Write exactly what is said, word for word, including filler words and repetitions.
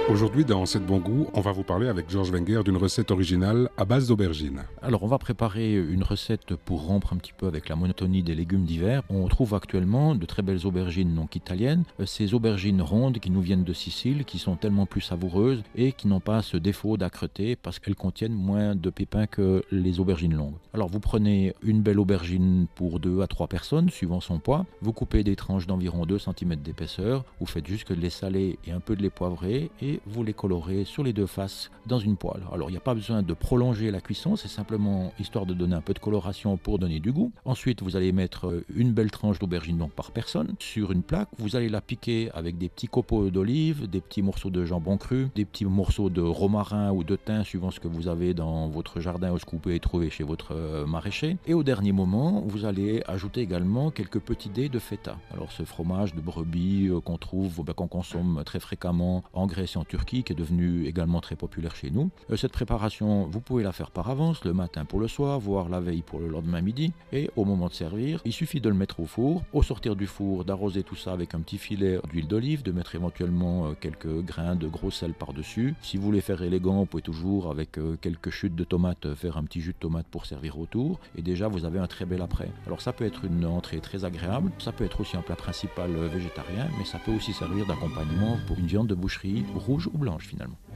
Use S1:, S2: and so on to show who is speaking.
S1: Aujourd'hui, dans C'est de bon goût, on va vous parler avec Georges Wenger d'une recette originale à base d'aubergines.
S2: Alors on va préparer une recette pour rompre un petit peu avec la monotonie des légumes d'hiver. On trouve actuellement de très belles aubergines donc italiennes. Euh, Ces aubergines rondes qui nous viennent de Sicile, qui sont tellement plus savoureuses et qui n'ont pas ce défaut d'âcreté parce qu'elles contiennent moins de pépins que les aubergines longues. Alors vous prenez une belle aubergine pour deux à trois personnes, suivant son poids. Vous coupez des tranches d'environ deux centimètres d'épaisseur. Vous faites juste que de les saler et un peu de les poivrer et vous les colorez sur les deux faces dans une poêle. Alors il n'y a pas besoin de prolonger la cuisson, c'est simplement histoire de donner un peu de coloration pour donner du goût. Ensuite vous allez mettre une belle tranche d'aubergine donc par personne sur une plaque. Vous allez la piquer avec des petits copeaux d'olive, des petits morceaux de jambon cru, des petits morceaux de romarin ou de thym suivant ce que vous avez dans votre jardin ou ce que vous pouvez trouver chez votre maraîcher. Et au dernier moment vous allez ajouter également quelques petits dés de feta. Alors ce fromage de brebis qu'on trouve, ben, qu'on consomme très fréquemment en Grèce et en Turquie, qui est devenu également très populaire chez nous. Euh, cette préparation, vous pouvez la faire par avance, le matin pour le soir, voire la veille pour le lendemain midi. Et au moment de servir, il suffit de le mettre au four. Au sortir du four, d'arroser tout ça avec un petit filet d'huile d'olive, de mettre éventuellement quelques grains de gros sel par-dessus. Si vous voulez faire élégant, vous pouvez toujours, avec quelques chutes de tomates, faire un petit jus de tomate pour servir autour. Et déjà, vous avez un très bel après. Alors ça peut être une entrée très agréable. Ça peut être aussi un plat principal végétarien, mais ça peut aussi servir d'accompagnement pour une viande de boucherie rouge ou blanche finalement.